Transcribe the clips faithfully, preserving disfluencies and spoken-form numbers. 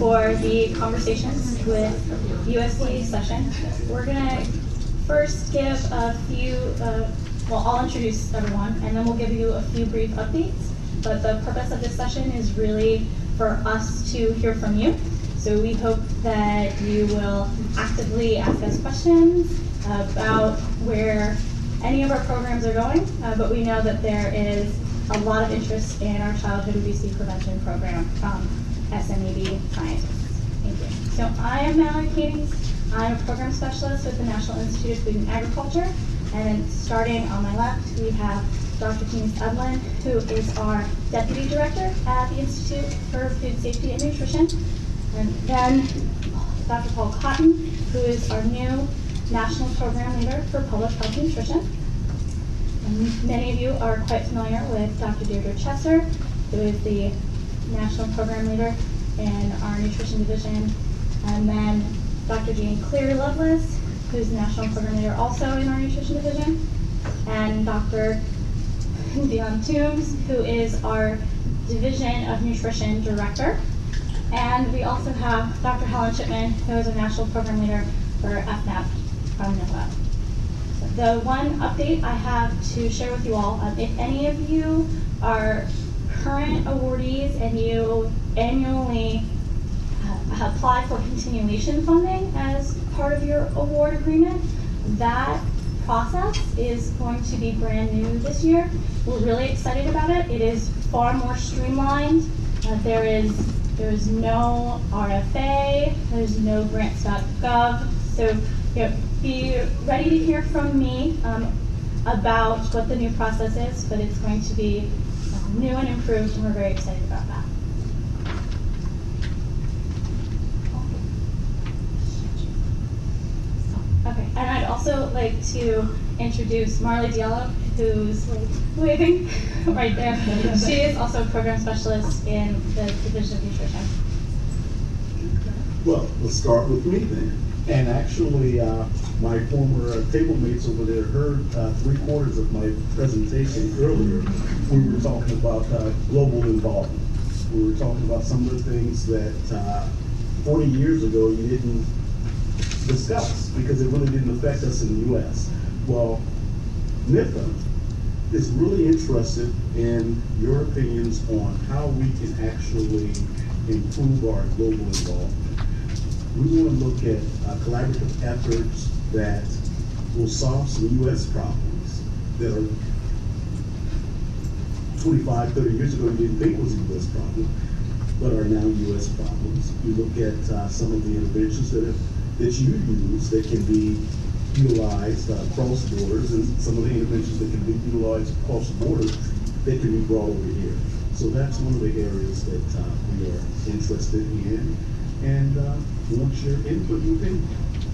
for the Conversations with U S D A session. We're going to first give a few, uh, well, I'll introduce everyone, and then we'll give you a few brief updates. But the purpose of this session is really for us to hear from you. So we hope that you will actively ask us questions about where any of our programs are going, uh, but we know that there is a lot of interest in our childhood obesity prevention program from S M E B scientists. Thank you. So I am Mallory Cades. I'm a program specialist with the National Institute of Food and Agriculture. And then starting on my left, we have Doctor Denise Edlin, who is our Deputy Director at the Institute for Food Safety and Nutrition. And then Doctor Paul Cotton, who is our new National Program Leader for Public Health and Nutrition. And many of you are quite familiar with Doctor Deirdre Chesser, who is the National Program Leader in our Nutrition Division. And then Doctor Jean Cleary Lovelace, who's the National Program Leader also in our Nutrition Division. And Doctor Dion Toombs, who is our Division of Nutrition Director. And we also have Doctor Helen Chipman, who is a National Program Leader for F NAP from NOAA. The one update I have to share with you all, um, if any of you are current awardees and you annually uh, apply for continuation funding as part of your award agreement, that process is going to be brand new this year. We're really excited about it. It is far more streamlined. Uh, there is there is no R F A, there's no grants dot gov. So you know, be ready to hear from me um, about what the new process is, but it's going to be um, new and improved, and we're very excited about that. Okay, and I'd also like to introduce Marley Diallo, who's like waving right there. She is also a program specialist in the Division of Nutrition. Well, let's start with me then. And actually, uh, my former uh, table mates over there heard uh, three quarters of my presentation earlier. We were talking about uh, global involvement. We were talking about some of the things that uh, forty years ago you didn't discuss because it really didn't affect us in the U S. Well, N I F A is really interested in your opinions on how we can actually improve our global involvement. We want to look at uh, collaborative efforts that will solve some U S problems that are twenty-five, thirty years ago you didn't think was a U S problem, but are now U S problems. You look at uh, some of the interventions that, have, that you use that can be utilized uh, across borders, and some of the interventions that can be utilized across borders that can be brought over here. So that's one of the areas that uh, we are interested in. And uh, want your input and opinion.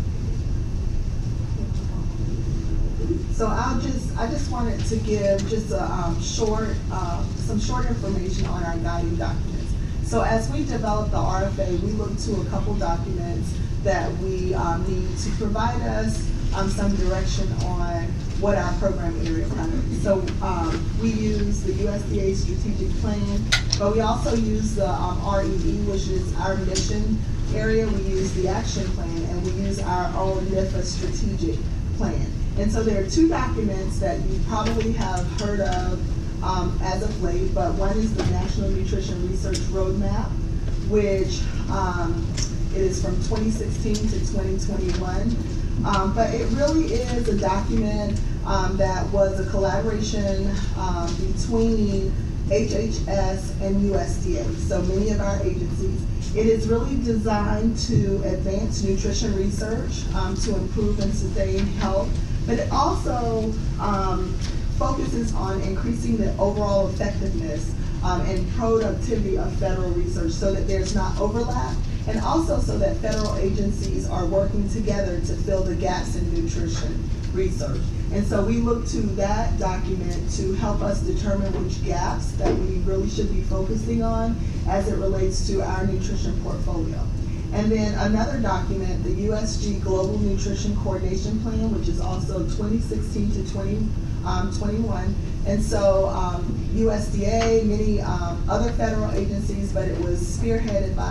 So I'll just, I just wanted to give just a um, short, uh, some short information on our guiding documents. So as we develop the R F A, we look to a couple documents that we um, need to provide us um, some direction on what our program area covers. So um, we use the U S D A strategic plan, but we also use the um, R E E, which is our mission area. We use the action plan, and we use our own N I F A strategic plan. And so there are two documents that you probably have heard of um, as of late, but one is the National Nutrition Research Roadmap, which um, it is from twenty sixteen to twenty twenty-one. Um, but it really is a document um, that was a collaboration um, between H H S and U S D A, so many of our agencies. It is really designed to advance nutrition research, um, to improve and sustain health, but it also um, focuses on increasing the overall effectiveness um, and productivity of federal research so that there's not overlap, and also so that federal agencies are working together to fill the gaps in nutrition research. And so we look to that document to help us determine which gaps that we really should be focusing on as it relates to our nutrition portfolio. And then another document, the U S G Global Nutrition Coordination Plan, which is also twenty sixteen to twenty twenty-one. And so um, U S D A, many um, other federal agencies, but it was spearheaded by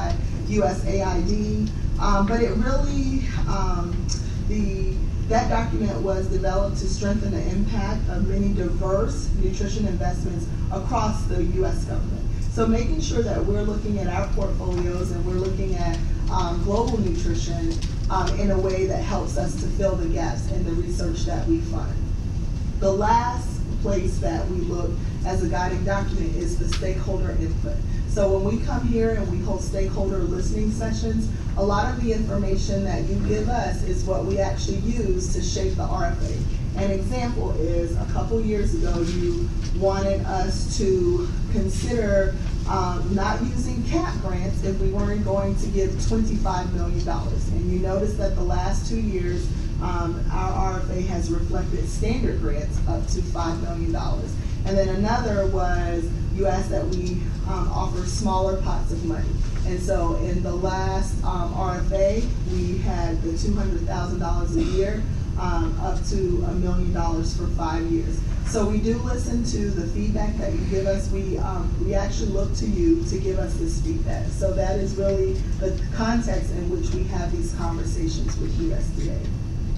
U S A I D. Um, but it really, um, the that document was developed to strengthen the impact of many diverse nutrition investments across the U S government. So making sure that we're looking at our portfolios and we're looking at um, global nutrition um, in a way that helps us to fill the gaps in the research that we fund. The last place that we look as a guiding document is the stakeholder input. So when we come here and we hold stakeholder listening sessions, a lot of the information that you give us is what we actually use to shape the R F A. An example is a couple years ago you wanted us to consider um, not using C A P grants if we weren't going to give twenty-five million dollars. And you notice that the last two years um, our R F A has reflected standard grants up to five million dollars. And then another was you asked that we um, offer smaller pots of money. And so in the last um, R F A, we had the two hundred thousand dollars a year um, up to a million dollars for five years. So we do listen to the feedback that you give us. We, um, we actually look to you to give us this feedback. So that is really the context in which we have these conversations with U S D A.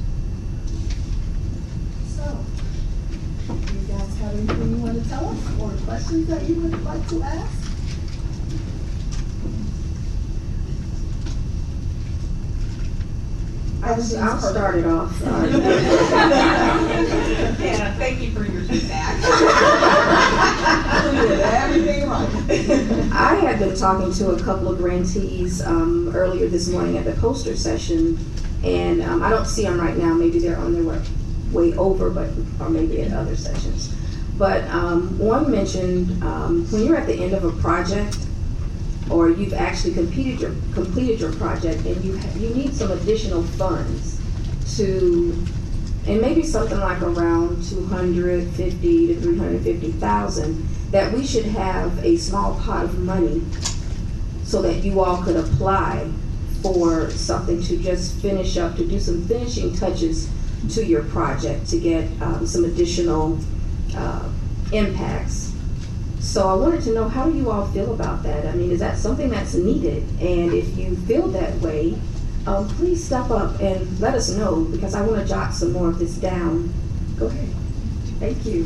So, do you guys have anything you want to tell us or questions that you would like to ask? I'll, I'll start it off. Yeah, thank you for your feedback. You did everything right. I had been talking to a couple of grantees um, earlier this morning at the poster session, and um, I don't see them right now. Maybe they're on their way, way over, but or maybe at other sessions. But um, one mentioned um, when you're at the end of a project, or you've actually completed your completed your project, and you ha you need some additional funds to, and maybe something like around two hundred fifty to three hundred fifty thousand, that we should have a small pot of money so that you all could apply for something to just finish up, to do some finishing touches to your project to get um, some additional uh, impacts. So I wanted to know, how do you all feel about that? I mean, is that something that's needed? And if you feel that way, um, please step up and let us know, because I want to jot some more of this down. Go ahead. Thank you.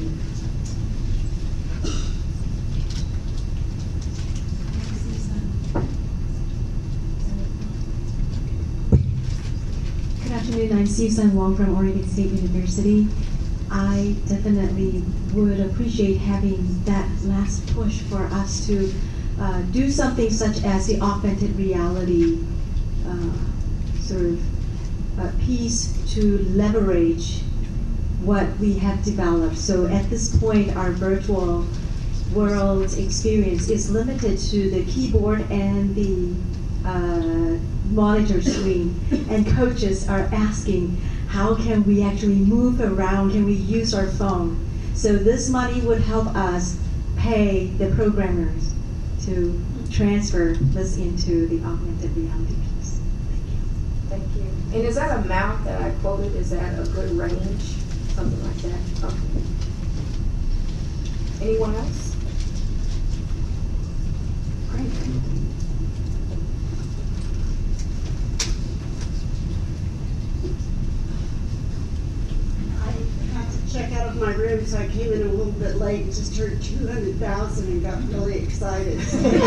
Good afternoon, I'm Susan Wong from Oregon State University. I definitely would appreciate having that last push for us to uh, do something such as the augmented reality uh, sort of uh, piece to leverage what we have developed. So at this point, our virtual world experience is limited to the keyboard and the uh, monitor screen, and coaches are asking, how can we actually move around? Can we use our phone? So this money would help us pay the programmers to transfer this into the augmented reality piece. Thank you. Thank you. And is that amount that I quoted, is that a good range? Something like that? Okay. Anyone else? Great. Check out of my room, so I came in a little bit late, just heard two hundred thousand and got really excited.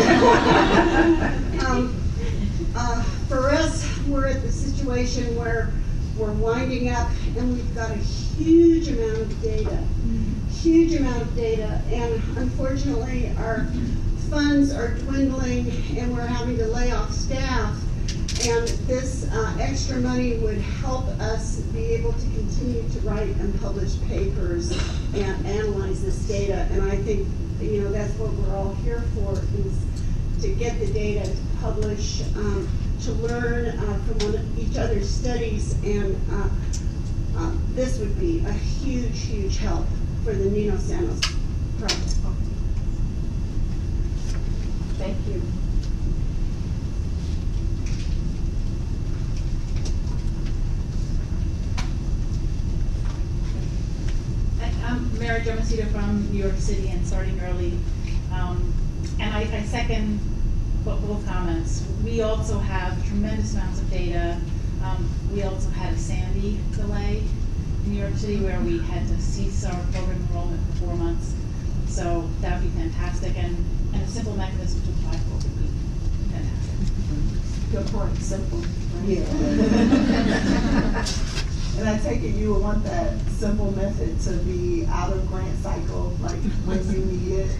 um, uh, for us, we're at the situation where we're winding up and we've got a huge amount of data, huge amount of data, and unfortunately our funds are dwindling and we're having to lay off staff. And this uh, extra money would help us be able to continue to write and publish papers and analyze this data. And I think, you know, that's what we're all here for, is to get the data, to publish, um, to learn uh, from one, each other's studies. And uh, uh, this would be a huge, huge help for the Nino Santos project. Thank you. I'm Mary Jo Macedo from New York City and starting early. Um, and I, I second bo- both comments. We also have tremendous amounts of data. Um, we also had a Sandy delay in New York City where we had to cease our program enrollment for four months. So that would be fantastic, and, and a simple mechanism to apply for would be fantastic. Good point, simple. Yeah. And I take it you would want that simple method to be out of grant cycle, like when you need it.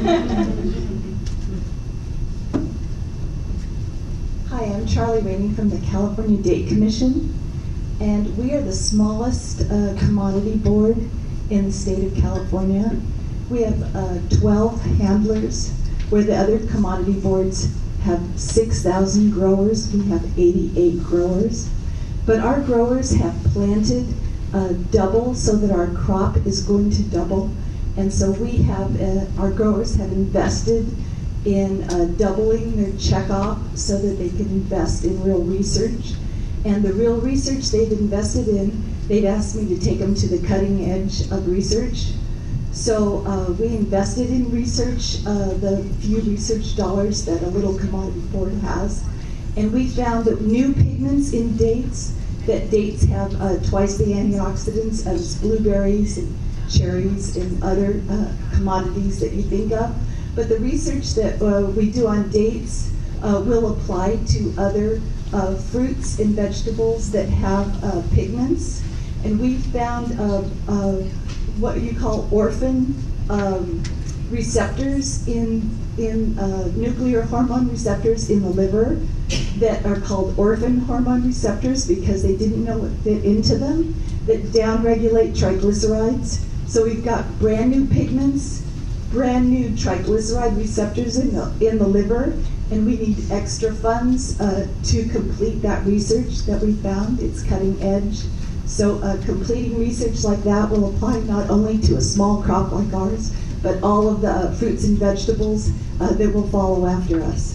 Hi, I'm Charlie Rainey from the California Date Commission, and we are the smallest uh, commodity board in the state of California. We have uh, twelve handlers, where the other commodity boards have six thousand growers. We have eighty-eight growers. But our growers have planted uh, double so that our crop is going to double. And so we have, uh, our growers have invested in uh, doubling their checkoff so that they can invest in real research. And the real research they've invested in, they've asked me to take them to the cutting edge of research. So uh, we invested in research, uh, the few research dollars that a little commodity board has. And we found that new pigments in dates, that dates have uh, twice the antioxidants as blueberries and cherries and other uh, commodities that you think of. But the research that uh, we do on dates uh, will apply to other uh, fruits and vegetables that have uh, pigments. And we found uh, uh, what you call orphan um, receptors in, in uh, nuclear hormone receptors in the liver that are called orphan hormone receptors because they didn't know what fit into them, that downregulate triglycerides. So we've got brand new pigments, brand new triglyceride receptors in the, in the liver, and we need extra funds uh, to complete that research that we found. It's cutting edge. So uh, completing research like that will apply not only to a small crop like ours, but all of the uh, fruits and vegetables uh, that will follow after us.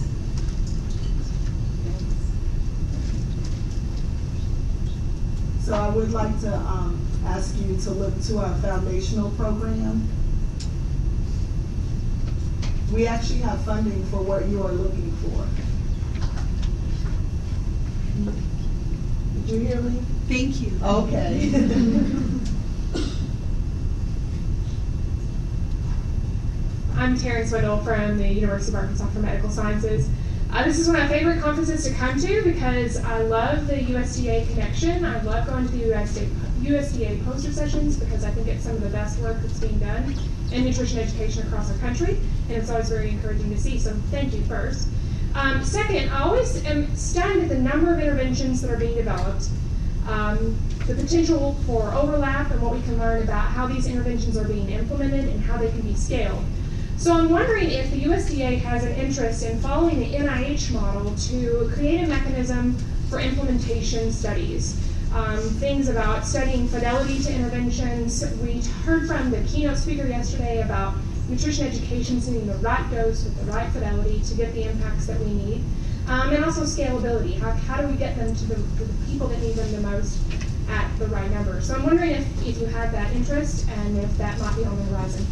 So I would like to um, ask you to look to our foundational program. We actually have funding for what you are looking for. Did you hear me? Thank you. Okay. I'm Terrence Whittle from the University of Arkansas for Medical Sciences. Uh, this is one of my favorite conferences to come to because I love the U S D A connection. I love going to the U S D A, U S D A poster sessions because I think it's some of the best work that's being done in nutrition education across our country, and it's always very encouraging to see, so thank you first. Um, second, I always am stunned at the number of interventions that are being developed, um, the potential for overlap and what we can learn about how these interventions are being implemented and how they can be scaled. So I'm wondering if the U S D A has an interest in following the N I H model to create a mechanism for implementation studies. Um, things about studying fidelity to interventions. We heard from the keynote speaker yesterday about nutrition education sending the right dose with the right fidelity to get the impacts that we need. Um, and also scalability. How, how do we get them to the, to the people that need them the most at the right number? So I'm wondering if, if you have that interest and if that might be on the horizon.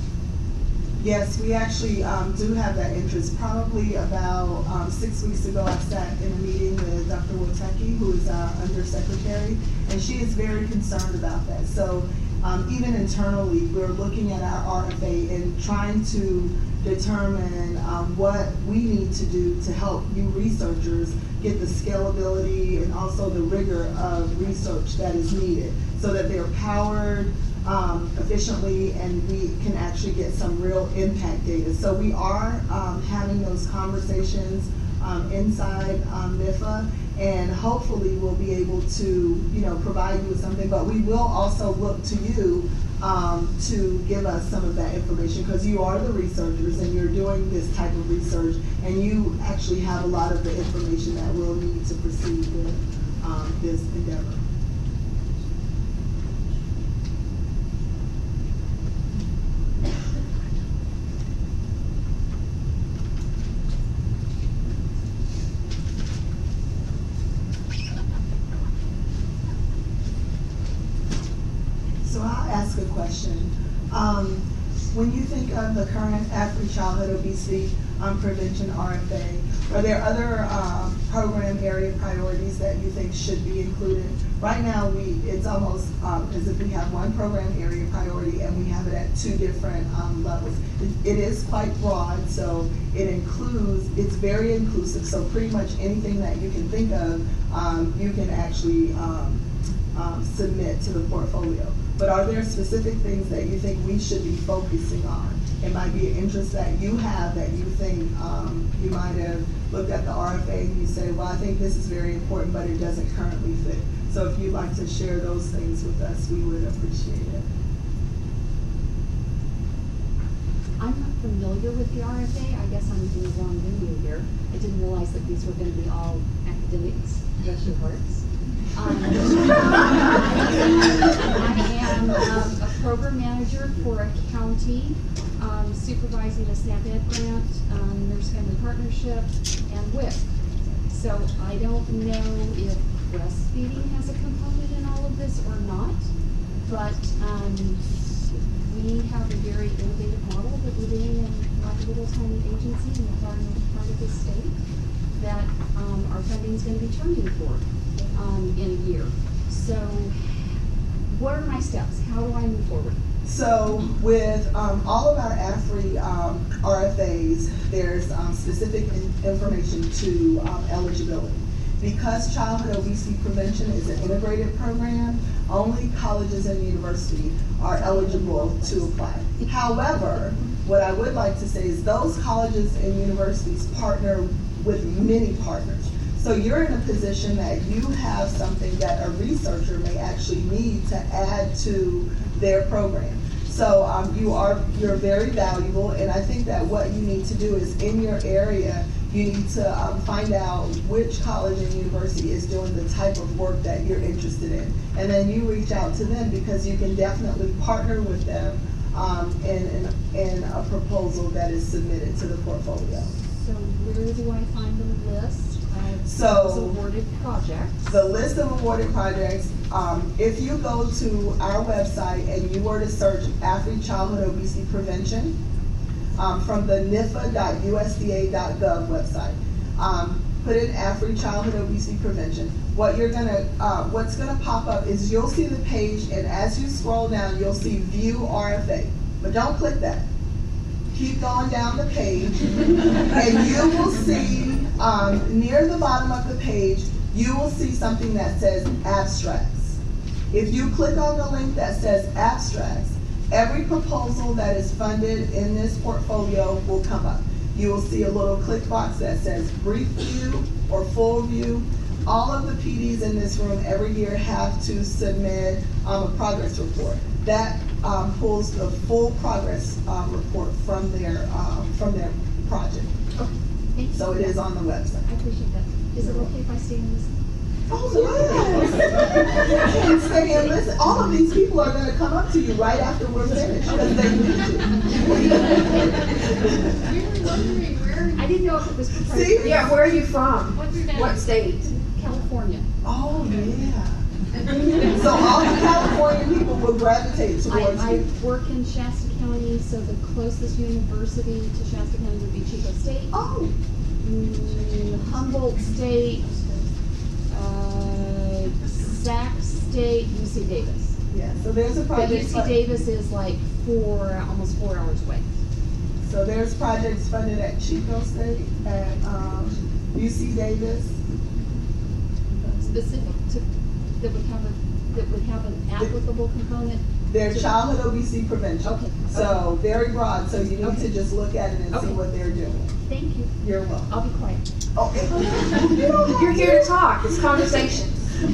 Yes, we actually um, do have that interest. Probably about um, six weeks ago, I sat in a meeting with Doctor Wotecki, who is our undersecretary, and she is very concerned about that. So um, even internally, we're looking at our R F A and trying to determine um, what we need to do to help you researchers get the scalability and also the rigor of research that is needed so that they're powered Um, efficiently and we can actually get some real impact data. So we are um, having those conversations um, inside um, M I F A, and hopefully we'll be able to, you know, provide you with something, but we will also look to you um, to give us some of that information because you are the researchers and you're doing this type of research and you actually have a lot of the information that we'll need to proceed with um, this endeavor. So I'll ask a question. Um, when you think of the current Afri Childhood Obesity um, Prevention R F A, are there other um, program area priorities that you think should be included? Right now, we it's almost um, as if we have one program area priority and we have it at two different um, levels. It, it is quite broad, so it includes, it's very inclusive, so pretty much anything that you can think of, um, you can actually um, um, submit to the portfolio. But are there specific things that you think we should be focusing on? It might be an interest that you have that you think um, you might have looked at the R F A and you say, well, I think this is very important, but it doesn't currently fit. So if you'd like to share those things with us, we would appreciate it. I'm not familiar with the R F A. I guess I'm in the wrong venue here. I didn't realize that these were going to be all academics. Bless your hearts. Um, I am um, a program manager for a county um, supervising a SNAP-Ed grant, um, Nurse Family Partnership, and W I C. So I don't know if breastfeeding has a component in all of this or not, but um, we have a very innovative model that we're doing in like a little tiny agency in the far north part of the state that um, our funding is going to be turning for. Um, in a year. So what are my steps? How do I move forward? So with um, all of our Afri um, R F As, there's um, specific in information to um, eligibility. Because childhood obesity prevention is an integrated program, only colleges and universities are eligible to apply. However, what I would like to say is those colleges and universities partner with many partners. So you're in a position that you have something that a researcher may actually need to add to their program. So um, you are, you're very valuable, and I think that what you need to do is in your area, you need to um, find out which college and university is doing the type of work that you're interested in. And then you reach out to them because you can definitely partner with them um, in, in, in a proposal that is submitted to the portfolio. So where do I find the list? So, awarded projects. The list of awarded projects, um, if you go to our website and you were to search Afri Childhood Obesity Prevention um, from the N I F A dot U S D A dot gov website, um, put in Afri Childhood Obesity Prevention. What you're gonna, uh, what's gonna pop up is you'll see the page, and as you scroll down, you'll see View R F A. But don't click that. Keep going down the page, and you will see um, near the bottom of the page, you will see something that says abstracts. If you click on the link that says abstracts, every proposal that is funded in this portfolio will come up. You will see a little click box that says brief view or full view. All of the P Ds in this room every year have to submit um, a progress report. That um, pulls the full progress um, report from their um, from their project. Okay. Thank you. So it is on the website. I appreciate that. Is it okay if I stay in this? Oh yes! You can stay and listen. All of these people are going to come up to you right after we're finished because they need to. I didn't know if it was proposed. See? Yeah, where are you from? What's your name? What state? California. Oh yeah. So all the California people will gravitate towards I, I you. work in Shasta County, so the closest university to Shasta County would be Chico State. Oh. Mm, Humboldt State, uh, Sac State, U C Davis. Yeah. So there's a But project. U C fund- Davis is like four, almost four hours away. So there's projects funded at Chico State, at um, U C Davis. Specific to, that would have a, that would have an applicable component. They're to- childhood obesity prevention. Okay. So very broad, so you need Okay. to just look at it and see Okay. what they're doing. Thank you. You're welcome. I'll be quiet. Okay. You're here to talk. It's conversation.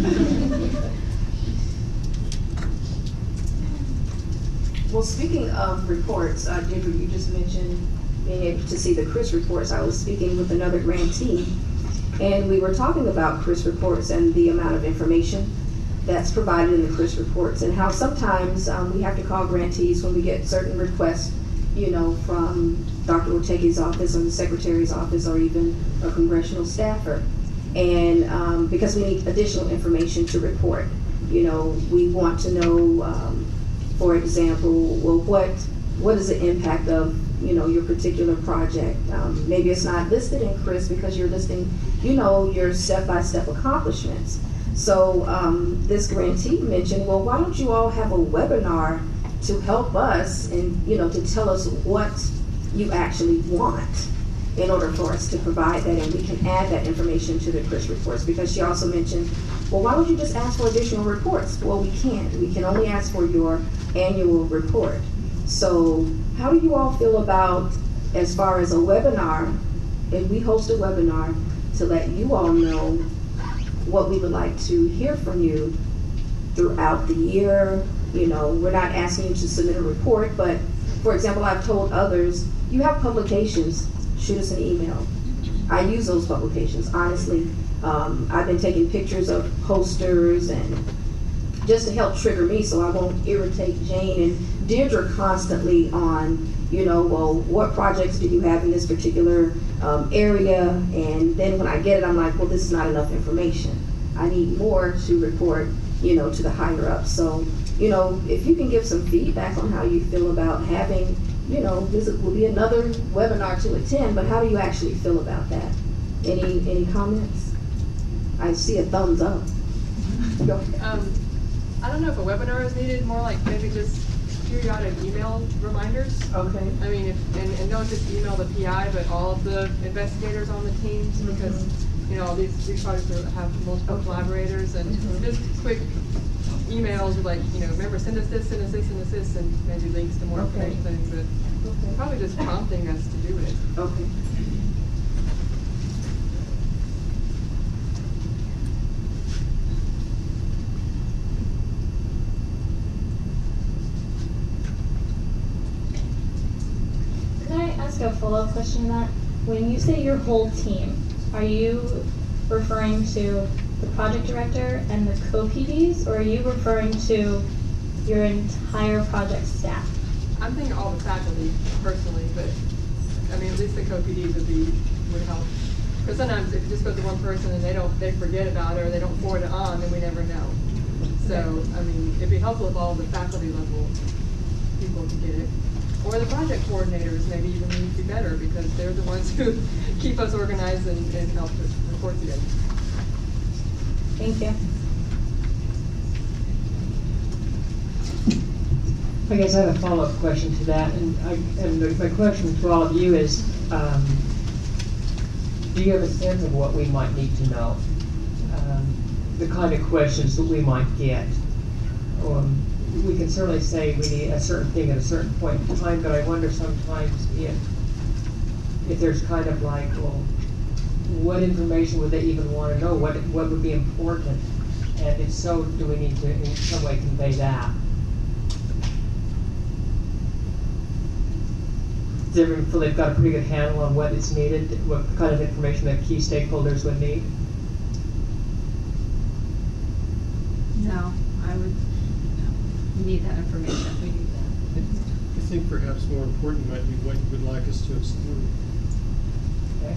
Well, speaking of reports, uh, Jennifer, you just mentioned being able to see the C R I S reports. I was speaking with another grantee, and we were talking about C R I S reports and the amount of information that's provided in the C R I S reports, and how sometimes um, we have to call grantees when we get certain requests, you know, from Doctor Ortega's office or the secretary's office or even a congressional staffer. And um, because we need additional information to report, you know, we want to know, um, for example, well, what what is the impact of, you know, your particular project. Um, maybe it's not listed in CRIS because you're listing, you know, your step-by-step accomplishments. So um, this grantee mentioned, well, why don't you all have a webinar to help us and, you know, to tell us what you actually want in order for us to provide that, and we can add that information to the CRIS reports. Because she also mentioned, well, why don't you just ask for additional reports? Well, we can't. We can only ask for your annual report. So how do you all feel about, as far as a webinar, if we host a webinar to let you all know what we would like to hear from you throughout the year? You know, we're not asking you to submit a report, but for example, I've told others, you have publications, shoot us an email. I use those publications, honestly. Um, I've been taking pictures of posters and just to help trigger me so I won't irritate Jane and Deirdre constantly on, you know, well, what projects do you have in this particular um, area? And then when I get it, I'm like, well, this is not enough information. I need more to report, you know, to the higher up. So, you know, if you can give some feedback on how you feel about having, you know, this will be another webinar to attend, but how do you actually feel about that? Any any comments? I see a thumbs up. Go ahead. Um, I don't know if a webinar is needed, more like maybe just periodic email reminders. Okay. I mean, if, and, and don't just email the P I, but all of the investigators on the teams, mm-hmm. because, you know, these, these projects are, have multiple okay. collaborators, and mm-hmm. just quick emails with, like, you know, remember, send us this, send us this, send us this, and maybe links to more okay. information things, but okay. probably just prompting us to do it. Okay. Can I ask a follow-up question to that? When you say your whole team, are you referring to the project director and the co-P Ds, or are you referring to your entire project staff? I'm thinking all the faculty personally, but I mean, at least the co-P Ds would be would help. Because sometimes if it just goes to one person and they don't they forget about it or they don't forward it on, then we never know. So I mean, it'd be helpful if all the faculty level people could get it. Or the project coordinators maybe even need to be better because they're the ones who keep us organized and, and help us report together. Thank you. I guess I have a follow-up question to that, and, I, and my question to all of you is, um, do you have a sense of what we might need to know? Um, the kind of questions that we might get. Um, we can certainly say we need a certain thing at a certain point in time, but I wonder sometimes if, if there's kind of like, well, what information would they even want to know? What what would be important? And if so, do we need to in some way convey that? Does everyone feel they've got a pretty good handle on what is needed, what kind of information that key stakeholders would need? No, I would no. need that information. We need that. I think perhaps more important might be what you would like us to exclude. Okay.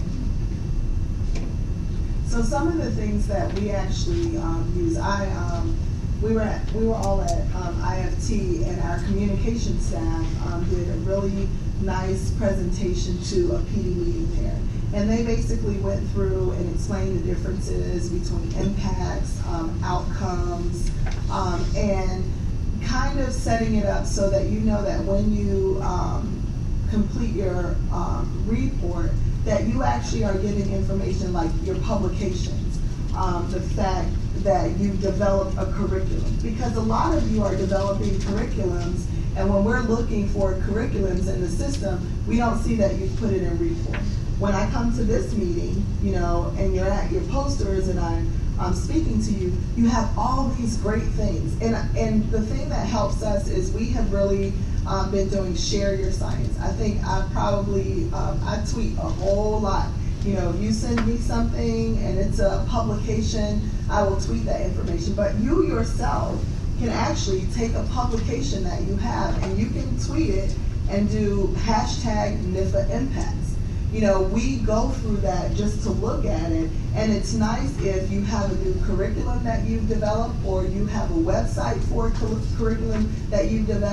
So some of the things that we actually um, use, I um, we were at, we were all at um, I F T, and our communication staff um, did a really nice presentation to a P D meeting there, and they basically went through and explained the differences between impacts, um, outcomes, um, and kind of setting it up so that you know that when you um, complete your um, report, that you actually are getting information like your publications, um, the fact that you've developed a curriculum. Because a lot of you are developing curriculums, and when we're looking for curriculums in the system, we don't see that you've put it in report. When I come to this meeting, you know, and you're at your posters and I'm, I'm speaking to you, you have all these great things. And, and the thing that helps us is we have really um, been doing share your science. I think I probably, um, I tweet a whole lot. You know, if you send me something and it's a publication, I will tweet that information. But you yourself can actually take a publication that you have and you can tweet it and do hashtag N I F A impacts. You know, we go through that just to look at it, and it's nice if you have a new curriculum that you've developed or you have a website for a curriculum that you've developed.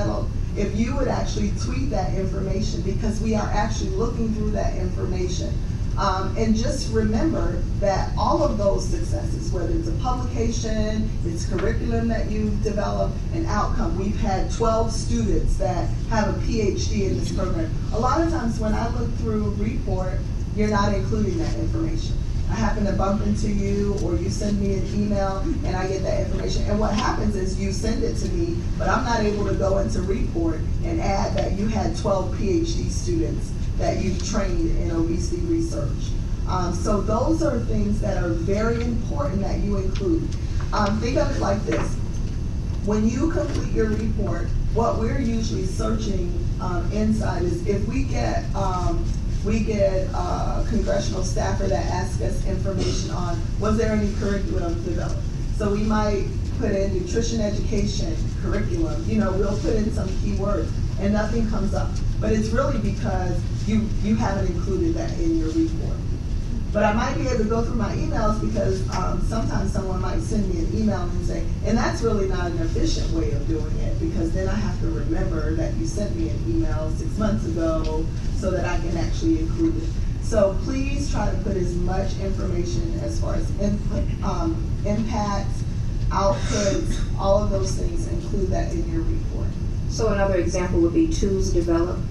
if you would actually tweet that information, because we are actually looking through that information. Um, and just remember that all of those successes, whether it's a publication, it's curriculum that you've developed, an outcome. We've had twelve students that have a P H D in this program. A lot of times when I look through a report, you're not including that information. I happen to bump into you, or you send me an email and I get that information. And what happens is you send it to me, but I'm not able to go into report and add that you had twelve P H D students that you've trained in obesity research. Um, so those are things that are very important that you include. Um, think of it like this. When you complete your report, what we're usually searching um, inside is if we get um, we get a congressional staffer that asks us information on, was there any curriculum developed? So we might put in nutrition education curriculum, you know, we'll put in some keywords and nothing comes up. But it's really because you, you haven't included that in your report. But I might be able to go through my emails because um, sometimes someone might send me an email and say, and that's really not an efficient way of doing it, because then I have to remember that you sent me an email six months ago so that I can actually include it. So please try to put as much information as far as input, um, impacts, outputs, all of those things, include that in your report. So another example would be tools developed,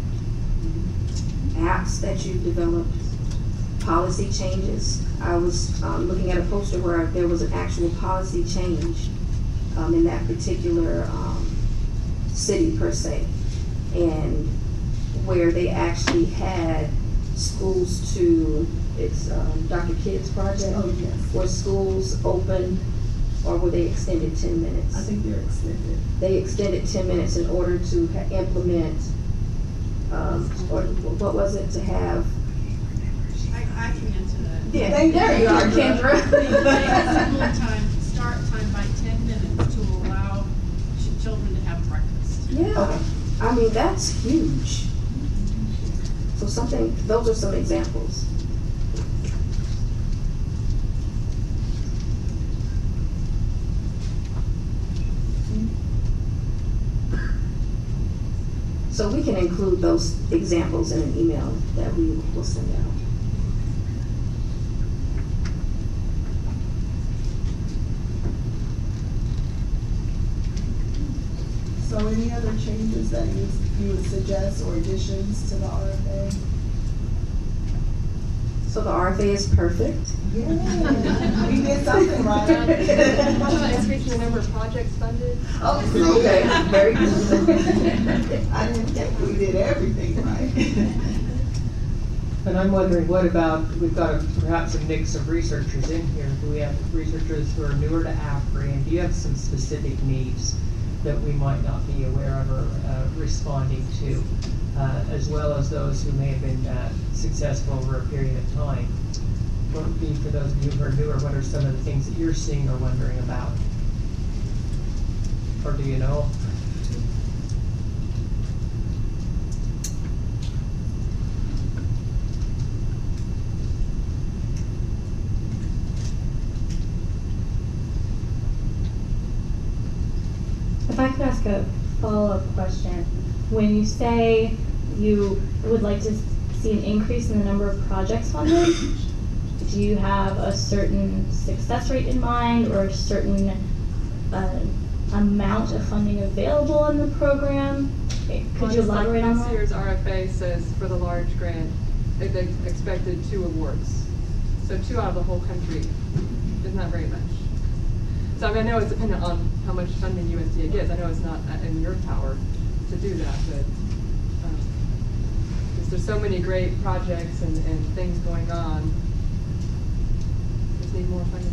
apps that you've developed, policy changes. I was um, looking at a poster where there was an actual policy change um, in that particular um, city per se, and where they actually had schools to, it's um, Doctor Kidd's project, oh, yes. where schools opened, or were they extended ten minutes? I think they're extended. They extended ten minutes in order to ha implement, um, or what was it, to have? I, I can answer that. Yeah, there you are, Kendra. They extended time, start time by ten minutes to allow ch children to have breakfast. Yeah, okay. I mean, that's huge. So something, those are some examples. So we can include those examples in an email that we will send out. So any other changes that you, you would suggest or additions to the R F A? So the R F A is perfect. Yeah, we did something right. How about increasing the number of projects funded? Oh, okay, very good. I didn't think we did everything right. And I'm wondering, what about, we've got a, perhaps a mix of researchers in here. Do we have researchers who are newer to AFRI, and do you have some specific needs that we might not be aware of or uh, responding to, uh, as well as those who may have been uh, successful over a period of time? What would be, for those of you who are newer, what are some of the things that you're seeing or wondering about? Or do you know? If I could ask a follow-up question. When you say you would like to see an increase in the number of projects funded, do you have a certain success rate in mind or a certain uh, amount of funding available in the program? Could you elaborate on that? This year's R F A says for the large grant, they they expected two awards. So two out of the whole country is not very much. So I mean, I know it's dependent on how much funding U S D A gives. I know it's not in your power to do that, but um, because there's so many great projects and, and things going on, just need more funding.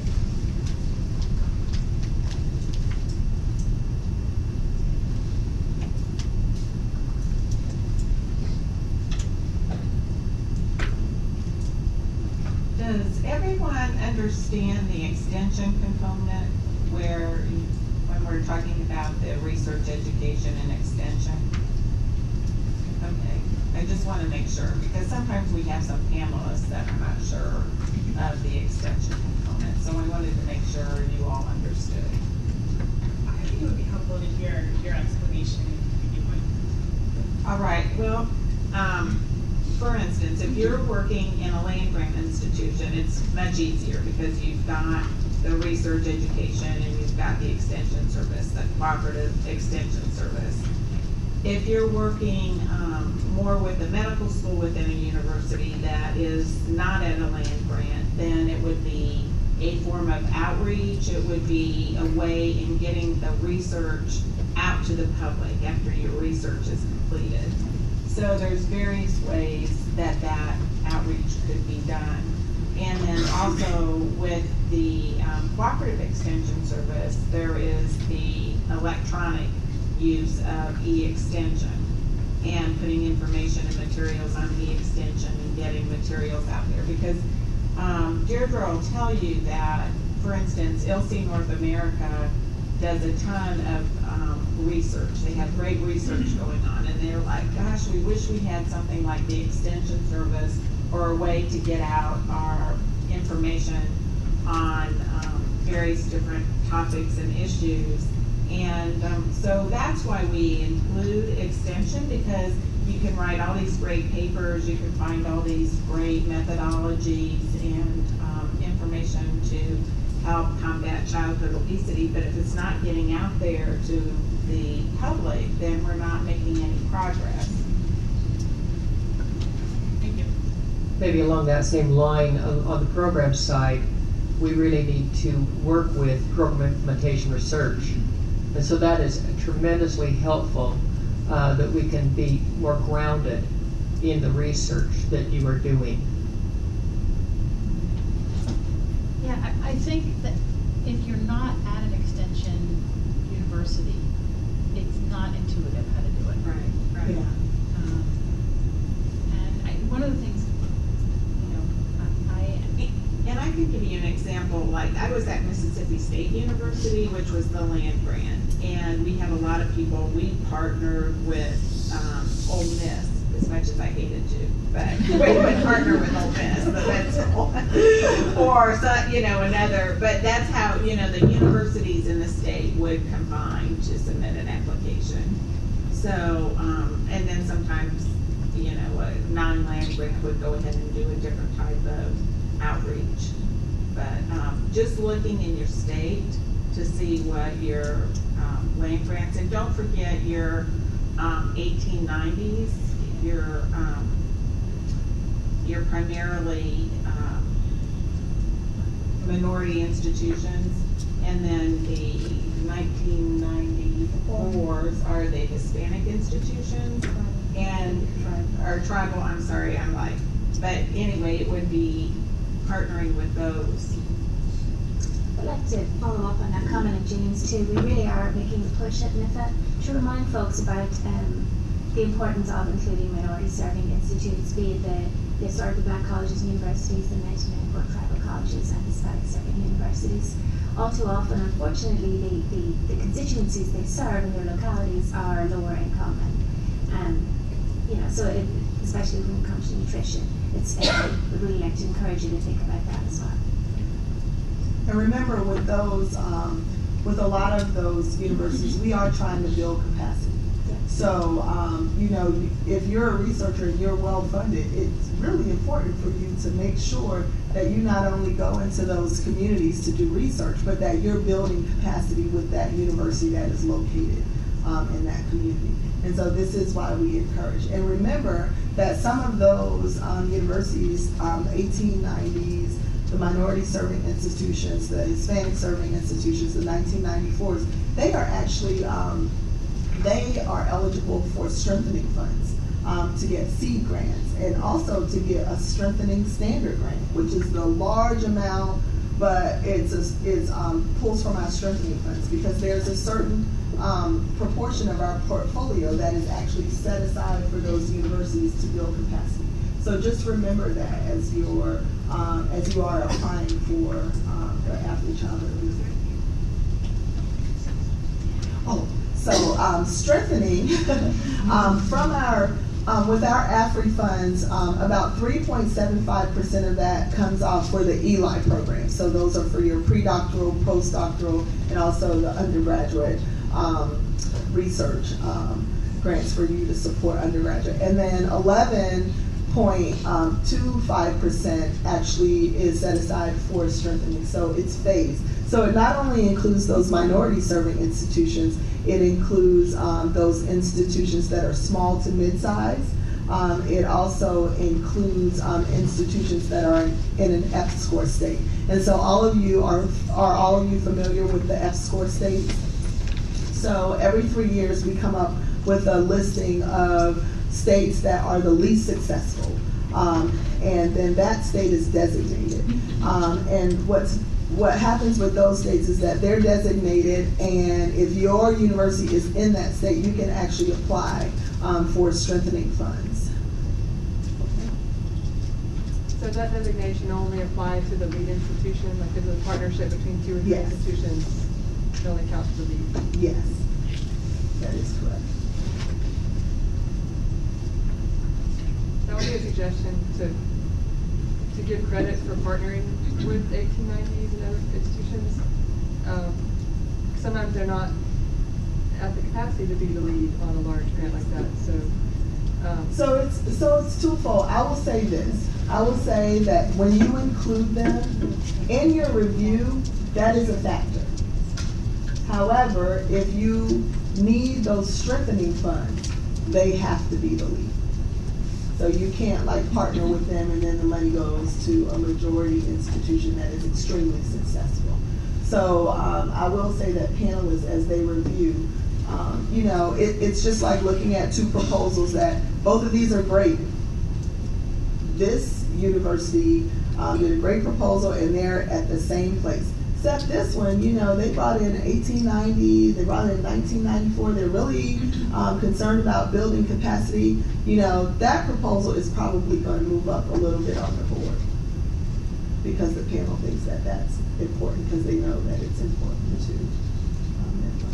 Does everyone understand the extension component where, when we're talking about the research, education, and extension? Okay, I just want to make sure, because sometimes we have some panelists that are not sure of the extension component, so I wanted to make sure you all understood. I think it would be helpful to hear your explanation if you want All right, well, um, for instance, if you're working in a land grant institution, it's much easier because you've got the research education and you've got the extension service, the cooperative extension service. If you're working um, more with a medical school within a university that is not at a land grant, then it would be a form of outreach. It would be a way in getting the research out to the public after your research is completed. So there's various ways that that outreach could be done. And then also with the um, cooperative extension service, there is the electronic use of e-extension and putting information and materials on e-extension and getting materials out there. Because um, Deirdre will tell you that, for instance, I L S E North America does a ton of um, research. They have great research going on, and they're like, gosh, we wish we had something like the extension service or a way to get out our information on um, various different topics and issues. And um, so that's why we include extension, because you can write all these great papers, you can find all these great methodologies and um, information to help combat childhood obesity, but if it's not getting out there to the public, then we're not making any progress. Thank you. Maybe along that same line, on, on the program side, we really need to work with program implementation research. And so that is tremendously helpful, uh, that we can be more grounded in the research that you are doing. Yeah, I, I think that if you're not at an extension university, it's not intuitive how to do it. Right, right. Yeah. Um, and I, one of the things, you know, I, I and I can give you an example. Like I was at Mississippi State University, which was the land grant, and we have a lot of people. We partnered with um, Ole Miss, as much as I hated to, but we would partner with Ole Miss, the pencil, or so, you know, another. But that's how, you know, the universities in the state would combine to submit an application. So, um, and then sometimes, you know, a non-land grant would go ahead and do a different type of outreach. But um, just looking in your state to see what your um, land grants, and don't forget your um, eighteen nineties. You're, um, you're primarily um, minority institutions, and then the nineteen ninety-fours are the Hispanic institutions, and, or tribal, I'm sorry, I'm like, but anyway, it would be partnering with those. I'd like to follow up on that comment of Jane's too. We really are making a push at N I F A to remind folks about um, the importance of including minority-serving institutes, be it the, the historical black colleges and universities, the Native Network tribal colleges, and Hispanic-serving universities. All too often, unfortunately, the, the, the constituencies they serve in their localities are lower income, and, and you know, so it, especially when it comes to nutrition, it's I would really like to encourage you to think about that as well. And remember, with those, um, with a lot of those universities, we are trying to build capacity. So, um, you know, if you're a researcher and you're well funded, it's really important for you to make sure that you not only go into those communities to do research, but that you're building capacity with that university that is located um, in that community. And so this is why we encourage. And remember that some of those um, universities, um, eighteen nineties, the minority serving institutions, the Hispanic serving institutions, the nineteen ninety-fours, they are actually, um, they are eligible for strengthening funds um, to get seed grants, and also to get a strengthening standard grant, which is the large amount, but it's, a, it's um, pulls from our strengthening funds, because there's a certain um, proportion of our portfolio that is actually set aside for those universities to build capacity. So just remember that as you're um, as you are applying for um, the athlete childhood research. Oh, so um, strengthening um, from our um, with our AFRI funds, um, about three point seven five percent of that comes off for the E L I program. So those are for your pre-doctoral, postdoctoral, and also the undergraduate um, research. Um, grants for you to support undergraduate. And then eleven point two five percent actually is set aside for strengthening, so it's phased. So it not only includes those minority serving institutions, it includes um, those institutions that are small to mid-size. Um, it also includes um, institutions that are in, in an F score state. And so all of you are, are all of you familiar with the F score states? So every three years we come up with a listing of states that are the least successful. Um, and then that state is designated. Um, and what's What happens with those states is that they're designated, and if your university is in that state, you can actually apply um, for strengthening funds. So that designation only applies to the lead institution, like if it's a partnership between two or three Yes. institutions, it only counts the lead? Yes, that is correct. That would be a suggestion to to give credit for partnering with eighteen nineties and other institutions. Um, sometimes they're not at the capacity to be the lead on a large grant like that. So, um, So it's so it's twofold. I will say this. I will say that when you include them in your review, that is a factor. However, if you need those strengthening funds, they have to be the lead. So you can't like partner with them and then the money goes to a majority institution that is extremely successful. So um, I will say that panelists, as they review, um, you know, it, it's just like looking at two proposals that both of these are great. This university um, did a great proposal and they're at the same place. Except this one, you know, they brought in eighteen ninety, they brought in nineteen ninety-four, they're really um, concerned about building capacity. You know, that proposal is probably going to move up a little bit on the board because the panel thinks that that's important because they know that it's important to um,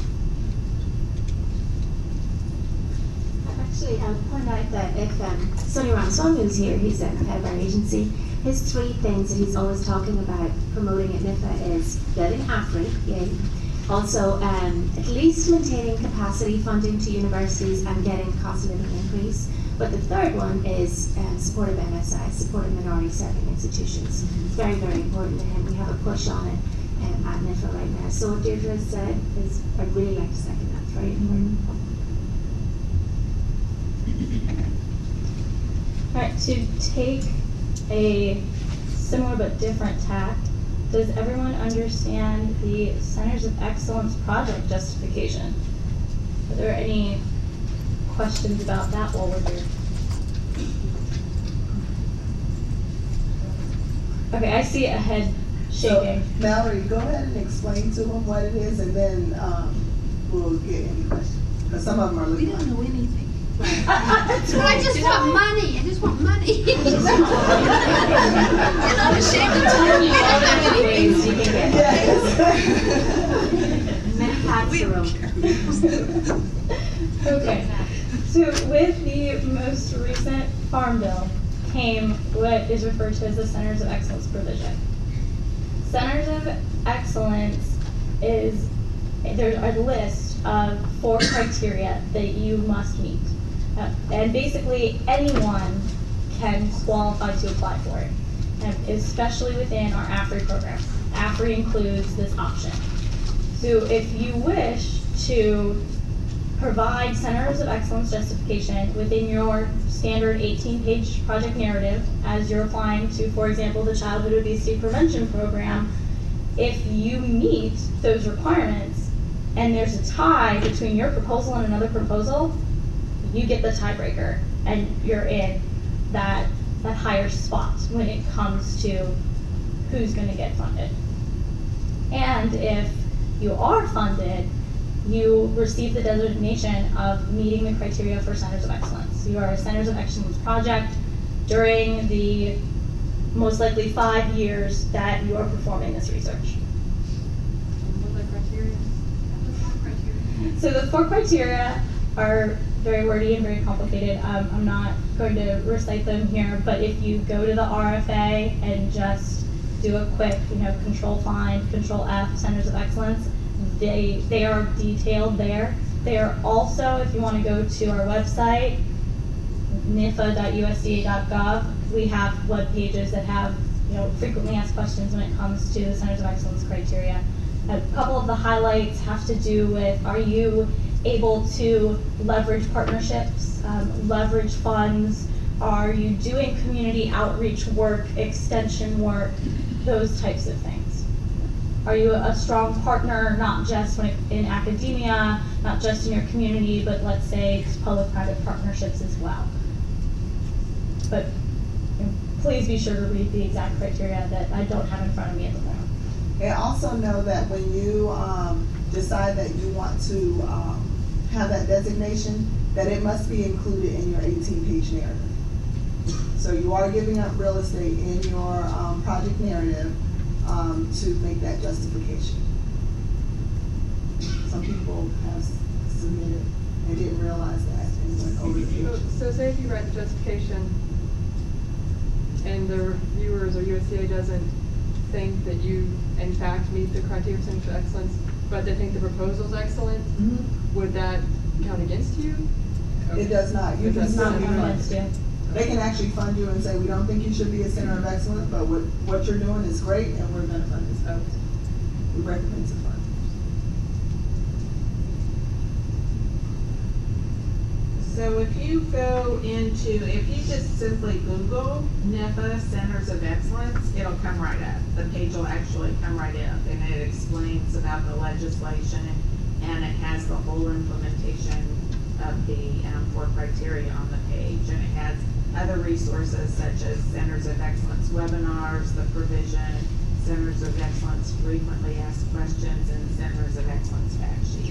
Actually, I'll point out that if um, Sonny Ramaswamy was here, he's the head of our agency, his three things that he's always talking about promoting at N I F A is building AFRI, yay. Also, um, at least maintaining capacity funding to universities and getting cost of living increase. But the third one is um, support of M S I, supporting minority serving institutions. It's very, very important to him. We have a push on it um, at N I F A right now. So what Deirdre has said is, I'd really like to second that. It's very important. All right, to take a similar but different tact, does everyone understand the Centers of Excellence project justification? Are there any questions about that while we're here? Okay, I see a head shaking. So, Mallory, go ahead and explain to them what it is, and then um, we'll get any questions. Because some of them are looking. We don't know anything. But I just want money. I just want money. And I'm ashamed to tell you all the ways you can get. Many hats are Okay, so with the most recent Farm Bill came what is referred to as the Centers of Excellence provision. Centers of Excellence is, there's a list of four criteria that you must meet. Uh, and basically anyone can qualify to apply for it, um, especially within our AFRI program. AFRI includes this option. So if you wish to provide Centers of Excellence justification within your standard eighteen page project narrative as you're applying to, for example, the Childhood Obesity Prevention Program, if you meet those requirements and there's a tie between your proposal and another proposal, you get the tiebreaker and you're in that, that higher spot when it comes to who's going to get funded. And if you are funded, you receive the designation of meeting the criteria for Centers of Excellence. You are a Centers of Excellence project during the most likely five years that you are performing this research. What are the criteria? So the four criteria are very wordy and very complicated. Um, I'm not going to recite them here, but if you go to the R F A and just do a quick, you know, control find, control F, Centers of Excellence, they they are detailed there. They are also, if you want to go to our website, N I F A dot U S D A dot gov, we have web pages that have, you know, frequently asked questions when it comes to the Centers of Excellence criteria. A couple of the highlights have to do with, are you able to leverage partnerships, um, leverage funds? Are you doing community outreach work, extension work, those types of things? Are you a strong partner, not just when it, in academia, not just in your community, but let's say public-private partnerships as well? But you know, please be sure to read the exact criteria that I don't have in front of me at the moment. And also know that when you um, decide that you want to um, have that designation, that it must be included in your eighteen page narrative. So you are giving up real estate in your um, project narrative um, to make that justification. Some people have submitted and didn't realize that and went over the So, pages. so say if you write the justification and the reviewers or U S D A doesn't think that you in fact meet the criteria for Center of Excellence, but they think the proposal's excellent, mm-hmm. would that count against you? It does not. You It can does still not be count funded. against you. They can actually fund you and say, we don't think you should be a Center of Excellence, but what, what you're doing is great and we're gonna fund this out. We recommend to fund. So if you go into, if you just simply Google N I F A Centers of Excellence, it'll come right up. The page will actually come right up, and it explains about the legislation, and it has the whole implementation of the um, four criteria on the page, and it has other resources such as Centers of Excellence webinars, the provision, Centers of Excellence frequently asked questions, and Centers of Excellence fact sheet.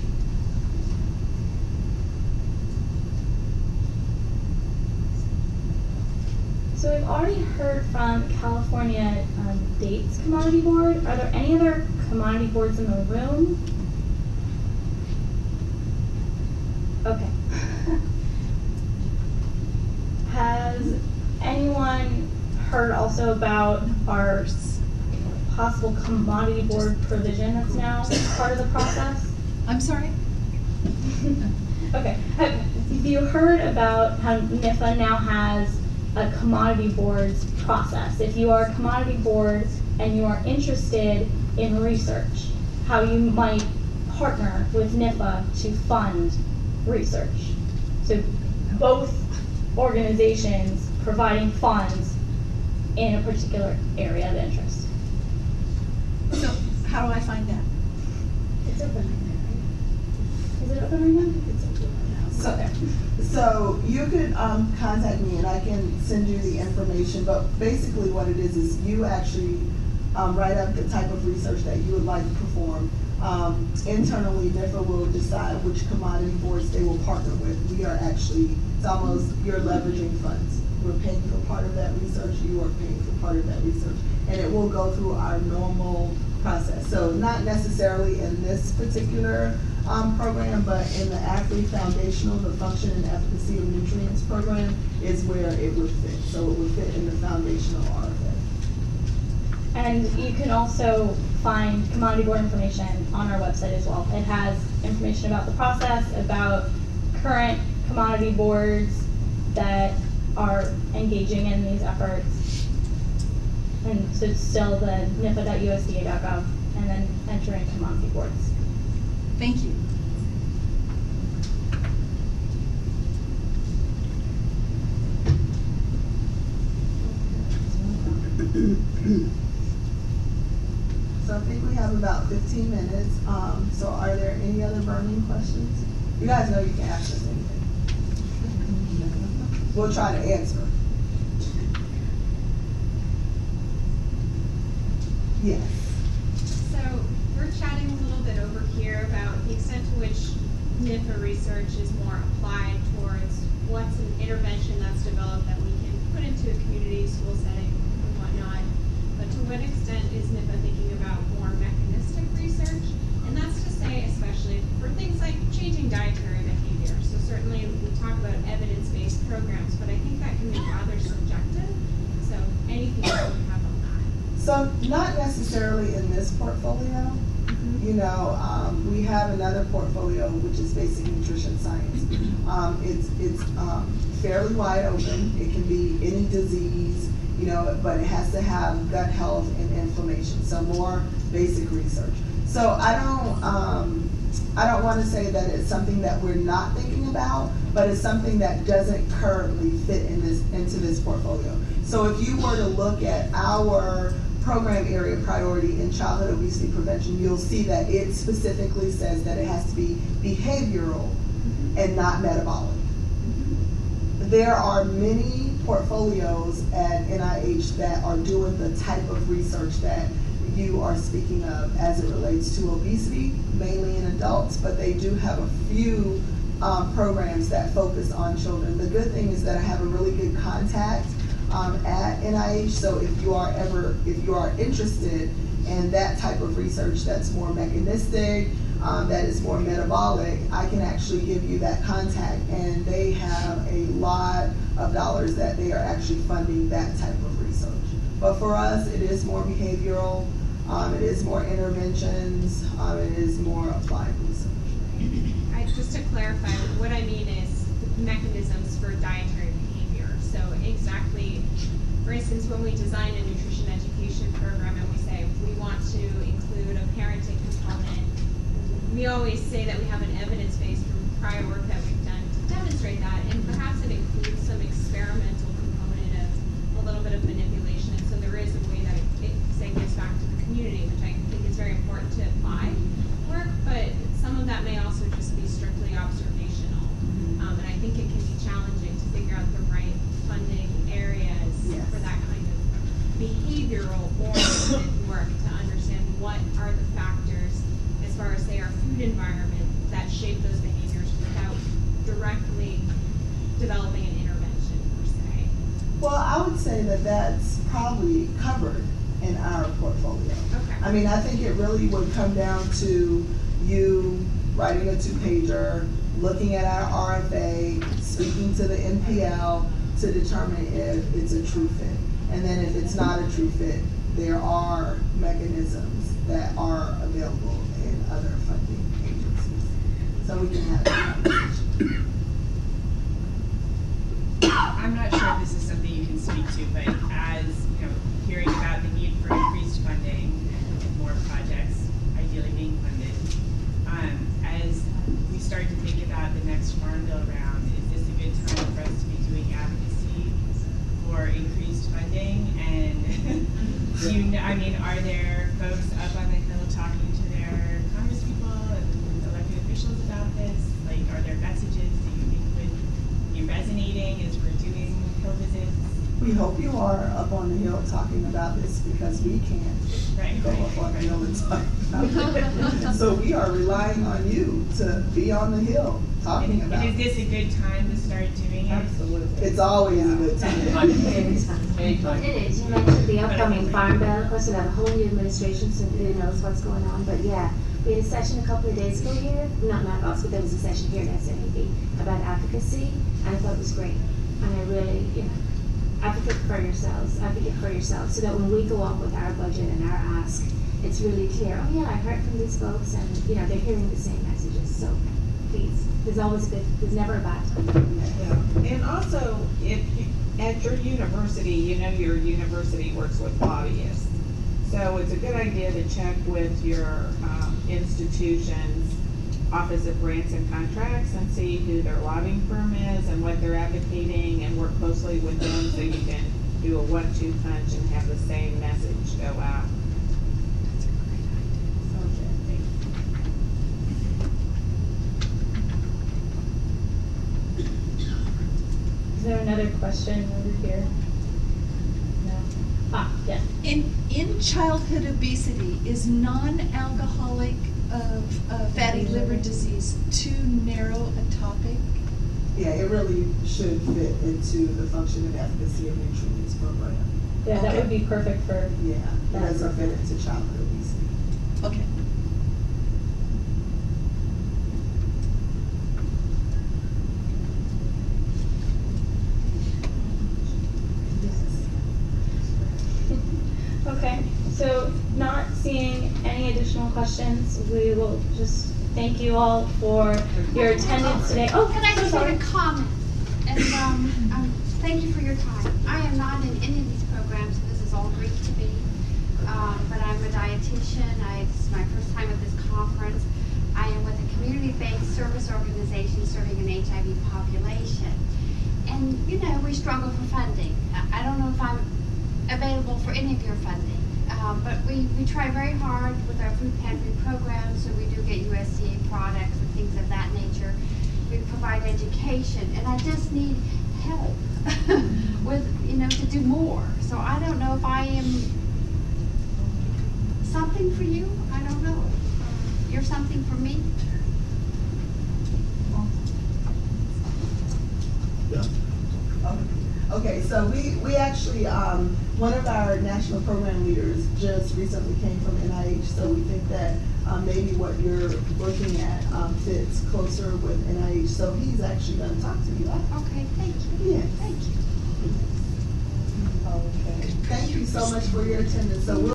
So we've already heard from California um, Dates Commodity Board. Are there any other commodity boards in the room? Okay. Has anyone heard also about our possible commodity board provision that's now part of the process? I'm sorry? Okay. Have you heard about how N I F A now has a commodity boards process? If you are a commodity board and you are interested in research, how you might partner with N I F A to fund research. So both organizations providing funds in a particular area of interest. So how do I find that? It's open right now, right? Is it open right now? It's open right now. So, there. so you could um, contact me and I can send you the information, but basically what it is is you actually um, write up the type of research that you would like to perform. Um, internally, N I F A will decide which commodity boards they will partner with. We are actually, it's almost, you're leveraging funds. We're paying for part of that research, you are paying for part of that research. And it will go through our normal process. So not necessarily in this particular um, program, but in the A F R I Foundational, the Function and Efficacy of Nutrients program is where it would fit. So it would fit in the foundational R F A. And you can also find commodity board information on our website as well. It has information about the process, about current commodity boards that are engaging in these efforts. And so it's still the N I F A dot U S D A dot gov and then entering commodity boards. Thank you. So I think we have about fifteen minutes. Um, so are there any other burning questions? You guys know you can ask us anything. We'll try to answer. Yes. So we're chatting a little bit over here about the extent to which N I F A research is more applied towards what's an intervention that's developed that we can put into a community school setting and whatnot. But to what extent is N I F A thinking about more mechanistic research? And that's to say especially for things like changing dietary behavior. So certainly we talk about evidence-based programs, but I think that can be rather subjective. So anything that we have on that. So not necessarily in this portfolio. Mm-hmm. you know, um, we have another portfolio which is basic nutrition science. Um, it's it's um, fairly wide open. It can be any disease, you know, but it has to have gut health and inflammation. So more basic research. So I don't um, I don't want to say that it's something that we're not thinking about, but it's something that doesn't currently fit in this into this portfolio. So if you were to look at our program area priority in childhood obesity prevention, you'll see that it specifically says that it has to be behavioral and not metabolic. There are many portfolios at N I H that are doing the type of research that you are speaking of as it relates to obesity, mainly in adults, but they do have a few um, programs that focus on children. The good thing is that I have a really good contact um, at N I H, so if you are ever, if you are interested in that type of research that's more mechanistic, um, that is more metabolic, I can actually give you that contact, and they have a lot of dollars that they are actually funding that type of research. But for us, it is more behavioral, um, it is more interventions, um, it is more applied research. I, just to clarify, what I mean is mechanisms for dietary behavior. So exactly, for instance, when we design a nutrition education program and we say we want to include a parenting component, we always say that we have an evidence base from prior work that we've done to demonstrate that, and perhaps it includes some experimental component of a little bit of manipulation, and so there is a way that it, say, gives back to the community, which I think is very important to apply work, but some of that may also just be strictly observational, um, and I think it can be challenging to figure out the right funding areas yes. for that kind of behavioral oriented work to understand what are the factors as far as, say, our food environment that shape those behaviors without directly developing an intervention per se. Well, I would say that that's probably covered in our portfolio. Okay. I mean, I think it really would come down to you writing a two-pager, looking at our R F A, speaking to the N P L to determine if it's a true fit. And then if it's not a true fit, there are mechanisms that are available in other funding agencies. So we can have that conversation. I'm not sure if this is something you can speak to, but as you know, hearing about the need for increased funding and more projects ideally being funded, um, as we start to think about the next Farm Bill round, is this a good time for us to be doing advocacy for increased funding? And do you know, I mean, are there folks up on the Hill talking to their congresspeople and elected officials about this? Like, are there messages that you think would be resonating as we're doing Hill visits? We hope you are up on the Hill talking about this because we can't right, go right, up on right. the Hill and talk about it. So we are relying on you to be on the Hill talking and, about and it. is this a good time to start doing it? Absolutely. It's always a good time. It is. You mentioned the upcoming Farm Bill. Of course, we have a whole new administration, so nobody knows what's going on. But yeah, we had a session a couple of days ago here. Not not us, but there was a session here at S N A B about advocacy, and I thought it was great. And I really, you know, advocate for yourselves, advocate for yourselves, so that when we go up with our budget and our ask, it's really clear. Oh yeah, I heard from these folks, and you know they're hearing the same messages. So please, there's always a good, there's never a bad time. Yeah. And also, if you, at your university, you know your university works with lobbyists, so it's a good idea to check with your um, institution's Office of Grants and Contracts and see who their lobbying firm is and what they're advocating, and work closely with them so you can do a one two punch and have the same message go out. That's a great idea. Is there another question over here? No. Ah, yeah. In in childhood obesity, is non-alcoholic of uh, fatty liver disease too narrow a topic? Yeah, it really should fit into the function and efficacy of nutrients program. Yeah, that Okay. would be perfect for. Yeah, it that doesn't fit program. into childhood obesity. Okay. Okay, so not seeing any any additional questions, we will just thank you all for your attendance today. Oh, Can I so just sorry. make a comment? And um, um, thank you for your time. I am not in any of these programs, and this is all Greek to me. Um, but I'm a dietitian. I, this is my first time at this conference. I am with a community-based service organization serving an H I V population. And, you know, we struggle for funding. I, I don't know if I'm available for any of your funding. Um, but we, we try very hard with our food pantry program, so we do get U S D A products and things of that nature. We provide education, and I just need help with, you know, to do more. So I don't know if I am something for you. I don't know. You're something for me. Yeah. Okay, so we, we actually, um, one of our national program leaders just recently came from N I H, so we think that um, maybe what you're looking at um, fits closer with N I H. So he's actually going to talk to you. Okay, thank you. Yes. Thank you. Okay. Thank you so much for your attendance. So we'll